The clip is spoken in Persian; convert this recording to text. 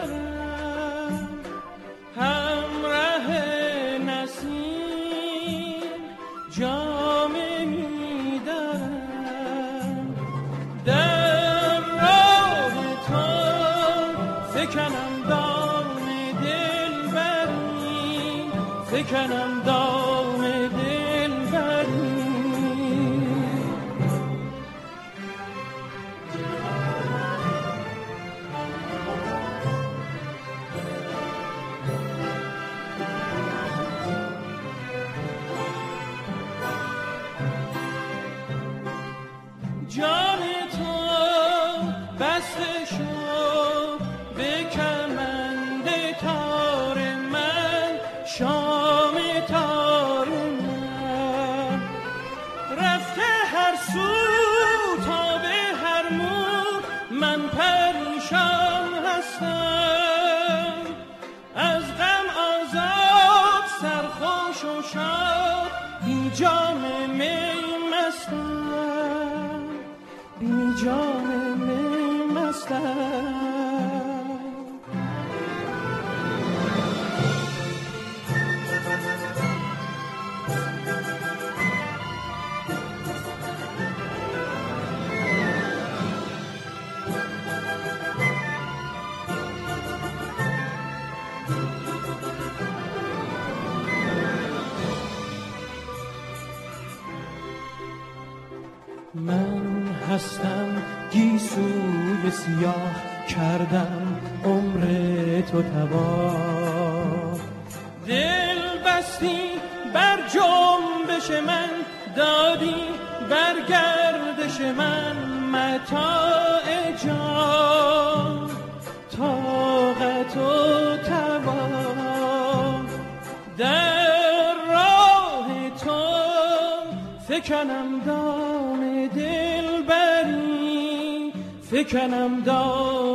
دارم، همراه نسیم جام می‌دارم، در راه تو فکنم دام دلبری، فکنم دام دلبری. جان تو بسته شد به کمند تار من، شام تار من رفته هر سو تا به هر مو، من پریشان هستم، از غم آزاد سرخوش و شاد، بی جام می مستم، بی جام می مستم. من هستم گیسوی سیاه، کردم عمر تو تباه، دل بستی بر جنبش من، دادی بر گردش من متاع جان، طاقت و توان، در راه تو فکنم دام دلبری، فکنم دام